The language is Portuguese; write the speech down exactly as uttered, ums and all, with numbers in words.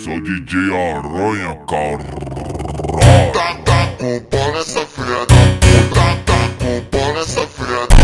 Sou D J Aranha, caralho. Tá, tá com o pau nessa filha da puta, tá com o pau nessa filha da